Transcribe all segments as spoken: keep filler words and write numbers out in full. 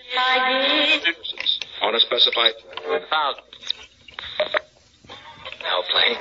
On a specified thousand. Now playing.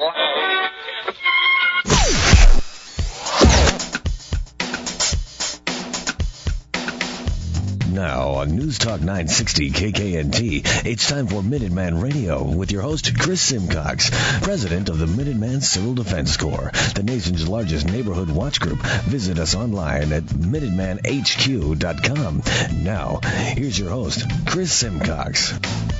Now on News Talk nine sixty K K N T, it's time for Minuteman Radio with your host, Chris Simcox, president of the Minuteman Civil Defense Corps, the nation's largest neighborhood watch group. Visit us online at minuteman h q dot com. Now, here's your host, Chris Simcox.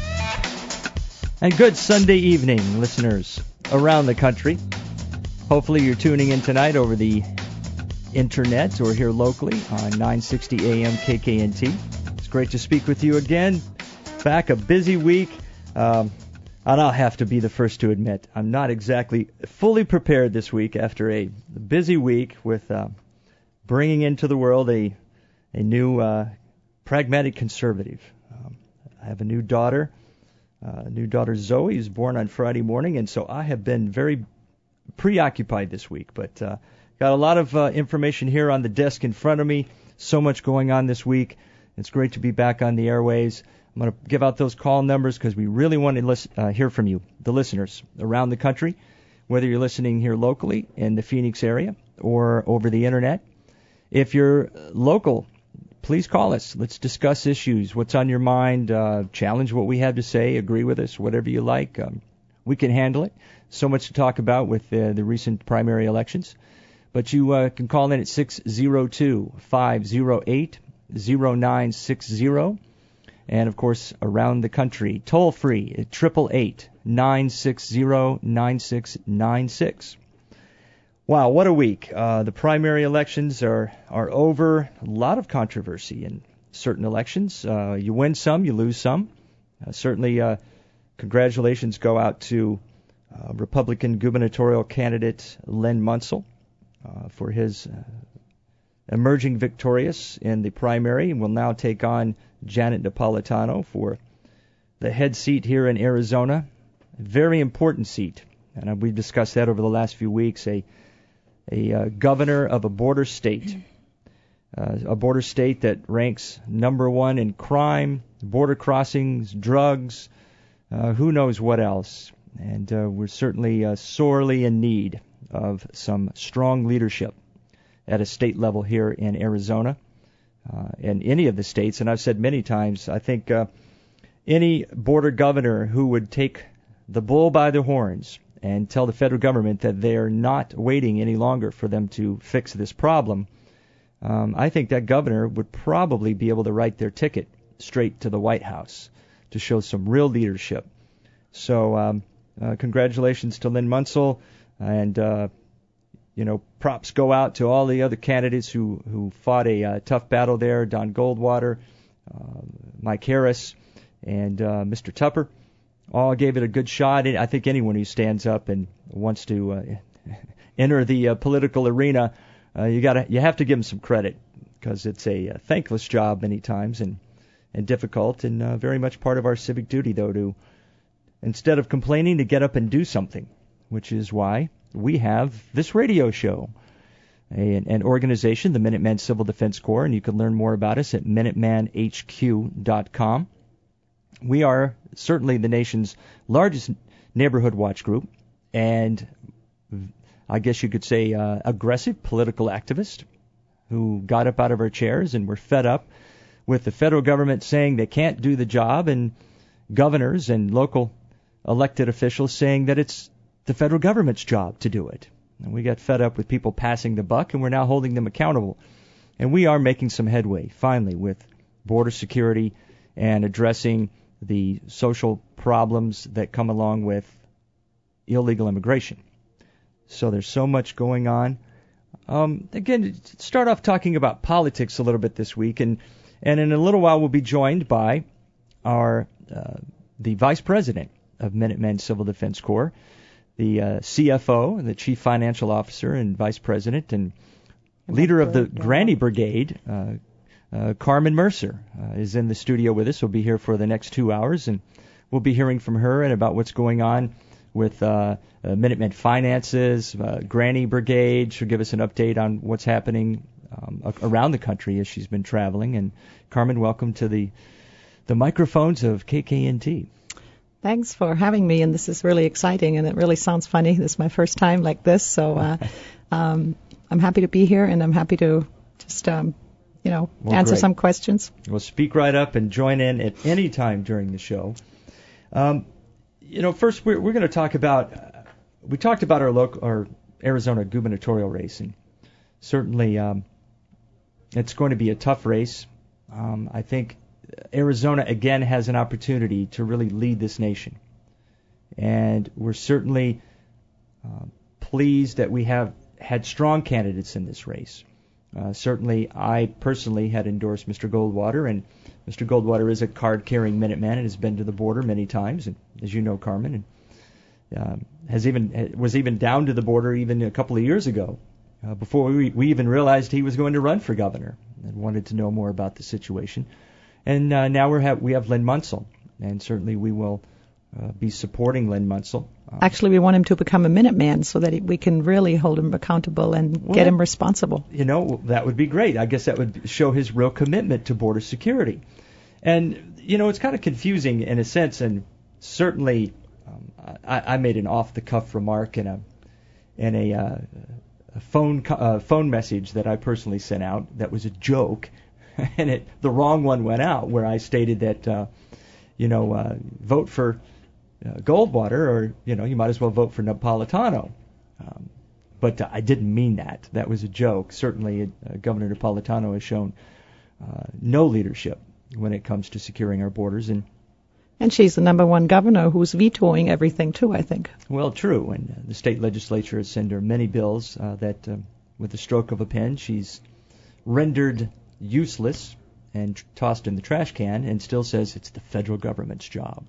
And good Sunday evening, listeners around the country. Hopefully you're tuning in tonight over the internet or here locally on nine sixty A M K K N T. It's great to speak with you again. Back a busy week. Um, and I'll have to be the first to admit, I'm not exactly fully prepared this week after a busy week with uh, bringing into the world a, a new uh, pragmatic conservative. Um, I have a new daughter, uh, new daughter Zoe, who's born on Friday morning, and so I have been very preoccupied this week. But uh, got a lot of uh, information here on the desk in front of me. So much going on this week. It's great to be back on the airways. I'm going to give out those call numbers because we really want to listen, uh, hear from you, the listeners around the country, whether you're listening here locally in the Phoenix area or over the internet. If you're local, please call us. Let's discuss issues. What's on your mind? Uh, challenge what we have to say. Agree with us, whatever you like. Um, we can handle it. So much to talk about with uh, the recent primary elections. But you uh, can call in at six oh two, five oh eight, oh nine six oh. And, of course, around the country, toll-free at eight eight eight, nine six zero, nine six nine six. Wow, what a week. Uh, the primary elections are, are over. A lot of controversy in certain elections. Uh, you win some, you lose some. Uh, certainly, uh, congratulations go out to uh, Republican gubernatorial candidate Len Munsell. Uh, for his uh, emerging victorious in the primary, and will now take on Janet Napolitano for the head seat here in Arizona. A very important seat, and uh, we've discussed that over the last few weeks. A, a uh, governor of a border state, uh, a border state that ranks number one in crime, border crossings, drugs, uh, who knows what else. And uh, we're certainly uh, sorely in need of some strong leadership at a state level here in Arizona, uh, and any of the states. And I've said many times, I think uh, any border governor who would take the bull by the horns and tell the federal government that they're not waiting any longer for them to fix this problem, um, I think that governor would probably be able to write their ticket straight to the White House to show some real leadership. So um, uh, congratulations to Len Munsell. And, uh, you know, props go out to all the other candidates who, who fought a uh, tough battle there. Don Goldwater, uh, Mike Harris, and uh, Mister Tupper all gave it a good shot. I think anyone who stands up and wants to uh, enter the uh, political arena, uh, you gotta you have to give them some credit because it's a, a thankless job many times and, and difficult, and uh, very much part of our civic duty, though, to instead of complaining, to get up and do something. Which is why we have this radio show, a, an organization, the Minuteman Civil Defense Corps, and you can learn more about us at minuteman h q dot com. We are certainly the nation's largest neighborhood watch group, and I guess you could say uh, aggressive political activist who got up out of our chairs and were fed up with the federal government saying they can't do the job, and governors and local elected officials saying that it's the federal government's job to do it. And we got fed up with people passing the buck, and we're now holding them accountable. And we are making some headway, finally, with border security and addressing the social problems that come along with illegal immigration. So there's so much going on. Um, again, start off talking about politics a little bit this week, and, and in a little while we'll be joined by our uh, the Vice President of Minuteman Civil Defense Corps, the uh, C F O, the Chief Financial Officer and Vice President, and leader of the Granny Brigade, uh, uh, Carmen Mercer, uh, is in the studio with us. We'll be here for the next two hours, and we'll be hearing from her and about what's going on with uh, uh, Minuteman Finances, uh, Granny Brigade. She'll give us an update on what's happening um, around the country as she's been traveling. And Carmen, welcome to the the microphones of K K N T. Thanks for having me, and this is really exciting, and it really sounds funny. This is my first time like this, so uh, um, I'm happy to be here, and I'm happy to just, um, you know, well, answer great. some questions. Well, speak right up and join in at any time during the show. Um, you know, first we're, we're going to talk about, uh, we talked about our local, our Arizona gubernatorial race, and certainly um, it's going to be a tough race. Um, I think Arizona, again, has an opportunity to really lead this nation. And we're certainly uh, pleased that we have had strong candidates in this race. Uh, certainly, I personally had endorsed Mister Goldwater, and Mister Goldwater is a card-carrying Minuteman and has been to the border many times, and as you know, Carmen, and um, has even was even down to the border even a couple of years ago, uh, before we, we even realized he was going to run for governor, and wanted to know more about the situation. And uh, now we have we have Lynn Munsell, and certainly we will uh, be supporting Lynn Munsell. Um, Actually, we want him to become a Minuteman so that he, we can really hold him accountable and well, get him responsible. You know, that would be great. I guess that would show his real commitment to border security. And, you know, it's kind of confusing in a sense, and certainly um, I, I made an off-the-cuff remark in a in a, uh, a phone uh, phone message that I personally sent out that was a joke. And it, the wrong one went out, where I stated that, uh, you know, uh, vote for uh, Goldwater, or, you know, you might as well vote for Napolitano. Um, but uh, I didn't mean that. That was a joke. Certainly, uh, Governor Napolitano has shown uh, no leadership when it comes to securing our borders. And and she's the number one governor who's vetoing everything, too, I think. Well, true. And uh, the state legislature has sent her many bills uh, that, uh, with the stroke of a pen, she's rendered useless and tossed in the trash can, and still says it's the federal government's job.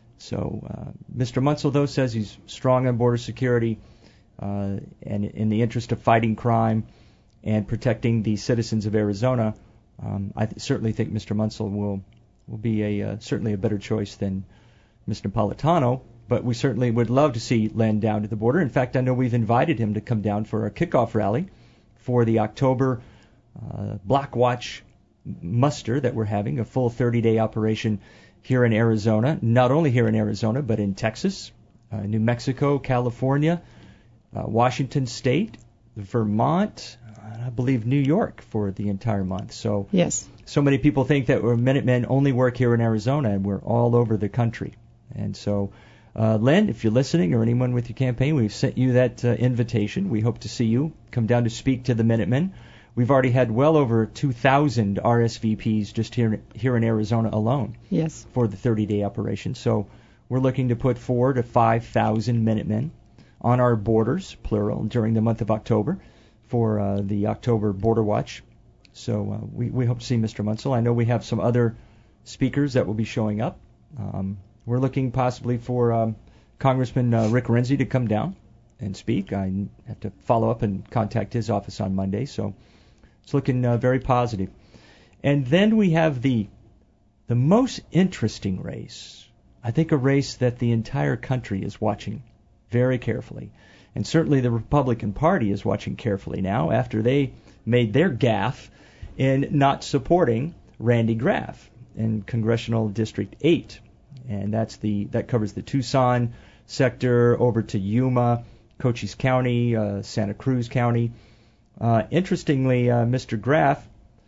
So uh, Mister Munsell, though, says he's strong on border security uh, and in the interest of fighting crime and protecting the citizens of Arizona. Um, I th- certainly think Mister Munsell will will be a uh, certainly a better choice than Mister Napolitano, but we certainly would love to see Len down to the border. In fact, I know we've invited him to come down for a kickoff rally for the October Uh, Black Watch muster that we're having, a full thirty-day operation here in Arizona, not only here in Arizona, but in Texas, uh, New Mexico, California, uh, Washington State, Vermont, and I believe New York for the entire month. So, yes. So many people think that we're Minutemen only work here in Arizona, and we're all over the country. And so, uh, Len, if you're listening, or anyone with your campaign, we've sent you that uh, invitation. We hope to see you. Come down to speak to the Minutemen. We've already had well over two thousand R S V Ps just here here in Arizona alone. Yes. For the thirty-day operation. So we're looking to put four to five thousand Minutemen on our borders, plural, during the month of October for uh, the October Border Watch. So uh, we we hope to see Mister Munsell. I know we have some other speakers that will be showing up. Um, we're looking possibly for um, Congressman uh, Rick Renzi to come down and speak. I have to follow up and contact his office on Monday. So. It's looking uh, very positive. And then we have the the most interesting race. I think a race that the entire country is watching very carefully. And certainly the Republican Party is watching carefully now after they made their gaffe in not supporting Randy Graff in Congressional District eight. And that's the that covers the Tucson sector over to Yuma, Cochise County, uh, Santa Cruz County. Uh, interestingly, uh, Mister Graff,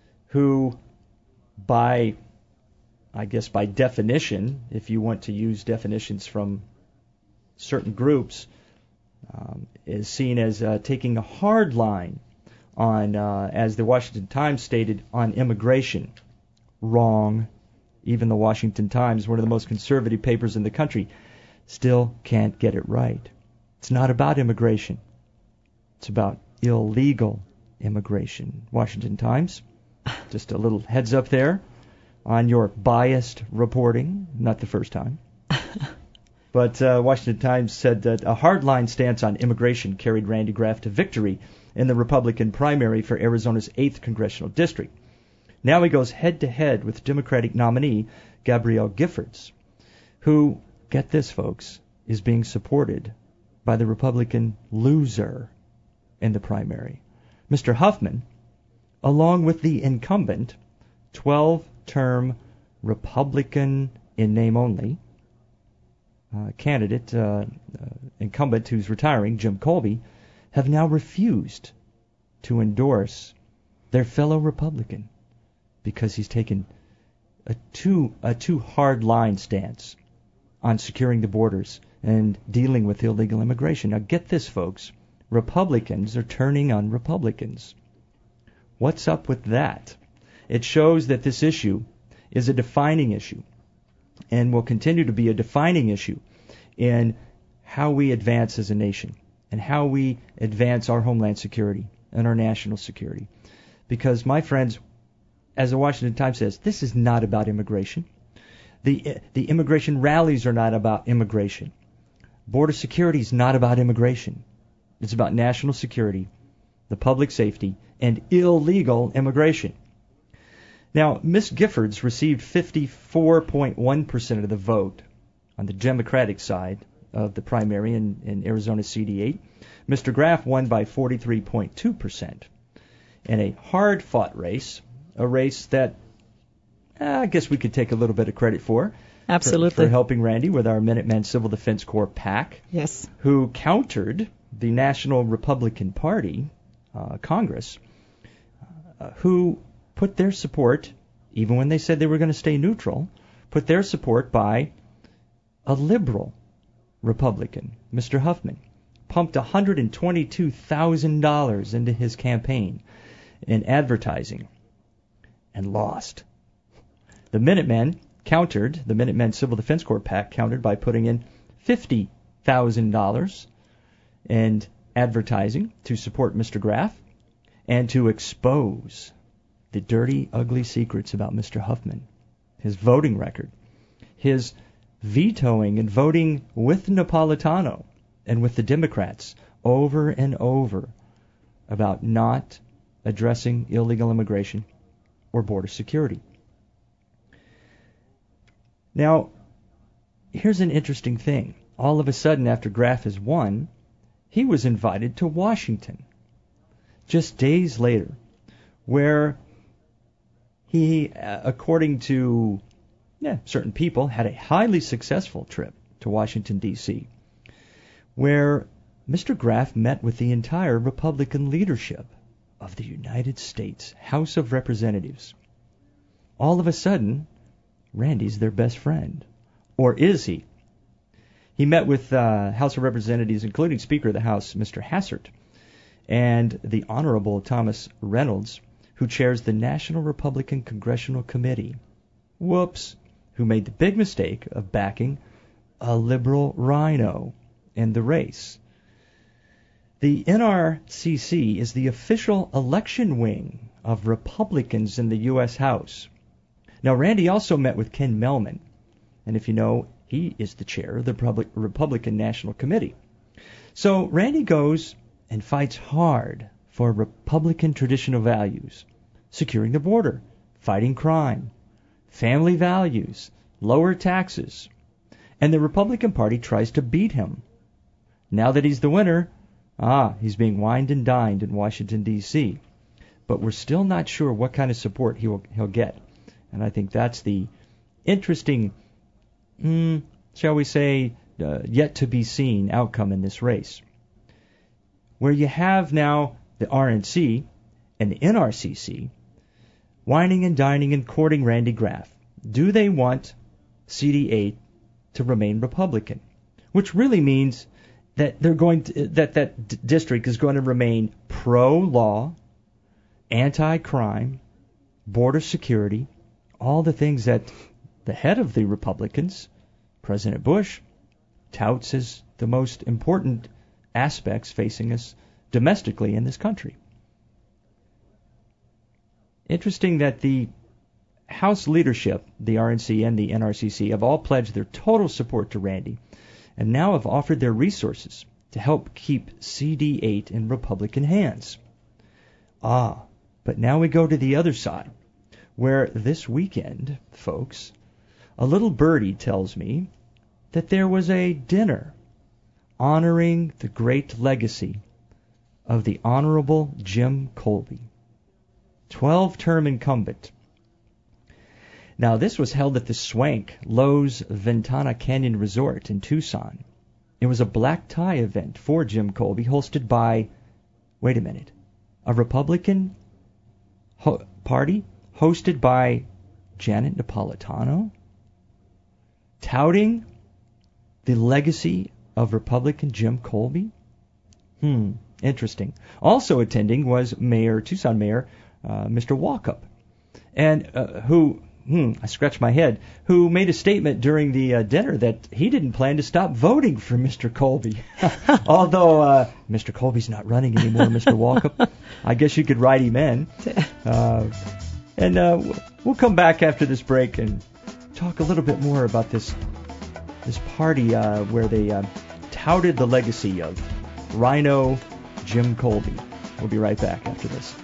who by, I guess by definition, if you want to use definitions from certain groups, um, is seen as uh, taking a hard line on, uh, as the Washington Times stated, on immigration. Wrong. Even the Washington Times, one of the most conservative papers in the country, still can't get it right. It's not about immigration. It's about illegal immigration. Washington Times, just a little heads up there on your biased reporting. Not the first time. But uh, Washington Times said that a hardline stance on immigration carried Randy Graff to victory in the Republican primary for Arizona's eighth Congressional District. Now he goes head-to-head with Democratic nominee Gabrielle Giffords, who, get this, folks, is being supported by the Republican loser in the primary. Mister Huffman, along with the incumbent twelve-term Republican in name only uh, candidate, uh, uh, incumbent who's retiring, Jim Colby, have now refused to endorse their fellow Republican because he's taken a too a too hard line stance on securing the borders and dealing with illegal immigration. Now get this, folks. Republicans are turning on Republicans. What's up with that? It shows that this issue is a defining issue and will continue to be a defining issue in how we advance as a nation and how we advance our homeland security and our national security. Because, my friends, as the Washington Times says, this is not about immigration. The, the immigration rallies are not about immigration. Border security is not about immigration. It's about national security, the public safety, and illegal immigration. Now, Miz Giffords received fifty-four point one percent of the vote on the Democratic side of the primary in, in Arizona C D eight. Mister Graff won by forty-three point two percent in a hard-fought race, a race that uh, I guess we could take a little bit of credit for. Absolutely. For, for helping Randy with our Minuteman Civil Defense Corps PAC. Yes. Who countered the National Republican Party, uh, Congress, uh, who put their support, even when they said they were going to stay neutral, put their support by a liberal Republican, Mister Huffman, pumped one hundred twenty-two thousand dollars into his campaign in advertising and lost. The Minutemen countered, the Minutemen Civil Defense Corps PAC countered by putting in fifty thousand dollars in advertising to support Mister Graff and to expose the dirty, ugly secrets about Mister Huffman, his voting record, his vetoing and voting with Napolitano and with the Democrats over and over about not addressing illegal immigration or border security. Now, here's an interesting thing. All of a sudden, after Graff has won, he was invited to Washington just days later, where he, uh, according to yeah, certain people, had a highly successful trip to Washington, D C, where Mister Graff met with the entire Republican leadership of the United States House of Representatives. All of a sudden, Randy's their best friend. Or is he? He met with uh, House of Representatives, including Speaker of the House, Mister Hassert, and the Honorable Thomas Reynolds, who chairs the National Republican Congressional Committee. Whoops. Who made the big mistake of backing a liberal rhino in the race. The N R C C is the official election wing of Republicans in the U S House. Now, Randy also met with Ken Mehlman, and if you know, he is the chair of the Republican National Committee. So Randy goes and fights hard for Republican traditional values, securing the border, fighting crime, family values, lower taxes. And the Republican Party tries to beat him. Now that he's the winner, ah, he's being wined and dined in Washington, D C. But we're still not sure what kind of support he'll, he'll get. And I think that's the interesting, mm, shall we say, uh, yet to be seen outcome in this race. Where you have now the R N C and the N R C C whining and dining and courting Randy Graff. Do they want C D eight to remain Republican? Which really means that they're going to, that that d- district is going to remain pro-law, anti-crime, border security, all the things that the head of the Republicans, President Bush, touts as the most important aspects facing us domestically in this country. Interesting that the House leadership, the R N C and the N R C C, have all pledged their total support to Randy and now have offered their resources to help keep C D eight in Republican hands. Ah, but now we go to the other side, where this weekend, folks, a little birdie tells me that there was a dinner honoring the great legacy of the Honorable Jim Colby. twelve-term incumbent. Now, this was held at the Swank Lowe's Ventana Canyon Resort in Tucson. It was a black tie event for Jim Colby, hosted by, wait a minute, a Republican ho- party hosted by Janet Napolitano, touting the legacy of Republican Jim Colby. Hmm, interesting. Also attending was Mayor, Tucson Mayor, uh, Mister Walkup, and uh, who, hmm, I scratched my head, who made a statement during the uh, dinner that he didn't plan to stop voting for Mister Colby. Although uh, Mister Colby's not running anymore, Mister Walkup. I guess you could write him in. Uh, and uh, we'll come back after this break and talk a little bit more about this this party uh, where they uh, touted the legacy of Rhino Jim Colby. We'll be right back after this.